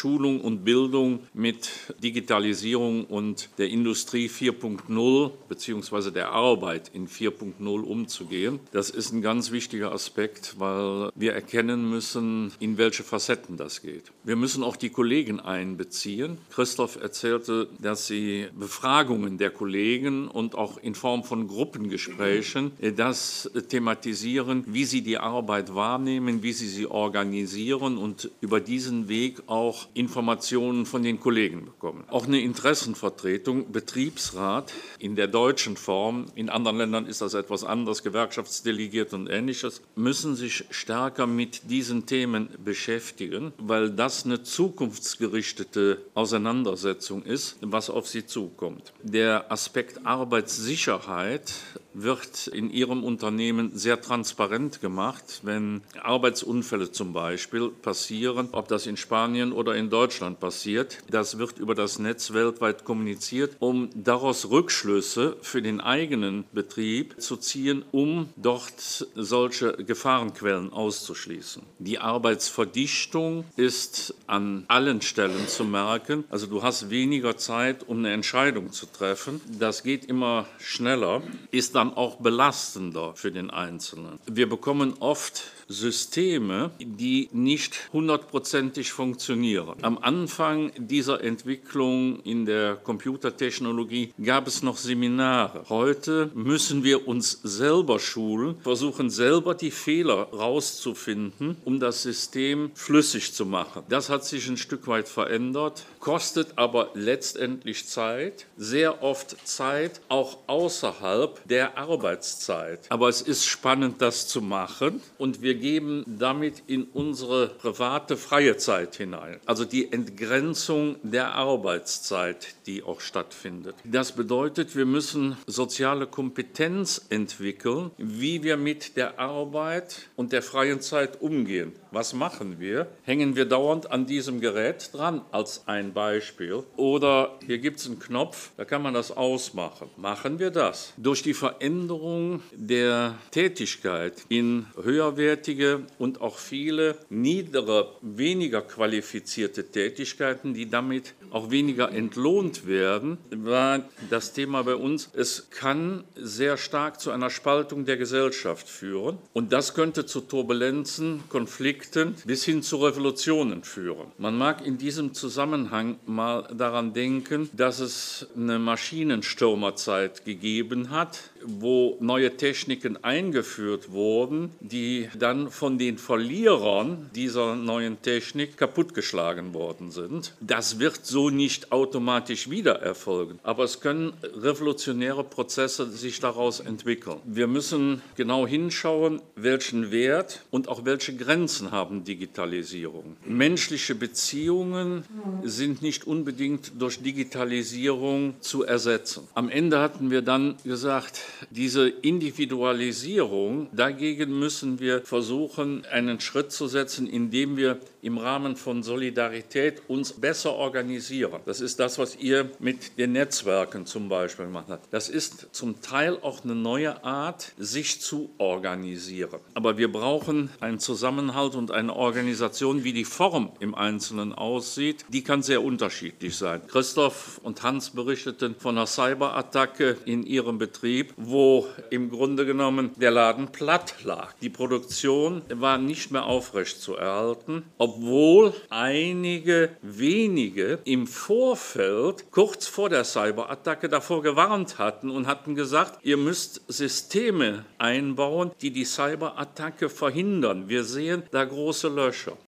Schulung und Bildung mit Digitalisierung und der Industrie 4.0 bzw. der Arbeit in 4.0 umzugehen. Das ist ein ganz wichtiger Aspekt, weil wir erkennen müssen, in welche Facetten das geht. Wir müssen auch die Kollegen einbeziehen. Christoph erzählte, dass sie Befragungen der Kollegen und auch in Form von Gruppengesprächen das thematisieren, wie sie die Arbeit wahrnehmen, wie sie organisieren und über diesen Weg auch Informationen von den Kollegen bekommen. Auch eine Interessenvertretung, Betriebsrat in der deutschen Form, in anderen Ländern ist das etwas anders, Gewerkschaftsdelegiert und Ähnliches, müssen sich stärker mit diesen Themen beschäftigen, weil das eine zukunftsgerichtete Auseinandersetzung ist, was auf sie zukommt. Der Aspekt Arbeitssicherheit wird in Ihrem Unternehmen sehr transparent gemacht, wenn Arbeitsunfälle zum Beispiel passieren, ob das in Spanien oder in Deutschland passiert. Das wird über das Netz weltweit kommuniziert, um daraus Rückschlüsse für den eigenen Betrieb zu ziehen, um dort solche Gefahrenquellen auszuschließen. Die Arbeitsverdichtung ist an allen Stellen zu merken. Also du hast weniger Zeit, um eine Entscheidung zu treffen. Das geht immer schneller, ist dann auch belastender für den Einzelnen. Wir bekommen oft Systeme, die nicht hundertprozentig funktionieren. Am Anfang dieser Entwicklung in der Computertechnologie gab es noch Seminare. Heute müssen wir uns selber schulen, versuchen selber die Fehler rauszufinden, um das System flüssig zu machen. Das hat sich ein Stück weit verändert, kostet aber letztendlich Zeit, sehr oft Zeit auch außerhalb der Arbeitszeit. Aber es ist spannend, das zu machen und wir geben damit in unsere private freie Zeit hinein. Also die Entgrenzung der Arbeitszeit, die auch stattfindet. Das bedeutet, wir müssen soziale Kompetenz entwickeln, wie wir mit der Arbeit und der freien Zeit umgehen. Was machen wir? Hängen wir dauernd an diesem Gerät dran, als ein Beispiel? Oder hier gibt es einen Knopf, da kann man das ausmachen. Machen wir das? Durch die Veränderung der Tätigkeit in höherwertige und auch viele niedere, weniger qualifizierte Tätigkeiten, die damit auch weniger entlohnt werden, war das Thema bei uns. Es kann sehr stark zu einer Spaltung der Gesellschaft führen und das könnte zu Turbulenzen, Konflikten bis hin zu Revolutionen führen. Man mag in diesem Zusammenhang mal daran denken, dass es eine Maschinenstürmerzeit gegeben hat, wo neue Techniken eingeführt wurden, die dann von den Verlierern dieser neuen Technik kaputtgeschlagen worden sind. Das wird so nicht automatisch wieder erfolgen, aber es können revolutionäre Prozesse sich daraus entwickeln. Wir müssen genau hinschauen, welchen Wert und auch welche Grenzen haben Digitalisierung. Menschliche Beziehungen sind nicht unbedingt durch Digitalisierung zu ersetzen. Am Ende hatten wir dann gesagt, diese Individualisierung, dagegen müssen wir versuchen, einen Schritt zu setzen, indem wir im Rahmen von Solidarität uns besser organisieren. Das ist das, was ihr mit den Netzwerken zum Beispiel gemacht habt. Das ist zum Teil auch eine neue Art, sich zu organisieren. Aber wir brauchen einen Zusammenhalt und eine Organisation, wie die Form im Einzelnen aussieht, die kann sehr unterschiedlich sein. Christoph und Hans berichteten von einer Cyberattacke in ihrem Betrieb, wo im Grunde genommen der Laden platt lag. Die Produktion war nicht mehr aufrecht zu erhalten, obwohl einige wenige im Vorfeld, kurz vor der Cyberattacke, davor gewarnt hatten und hatten gesagt, ihr müsst Systeme einbauen, die die Cyberattacke verhindern. Wir sehen da große Löcher.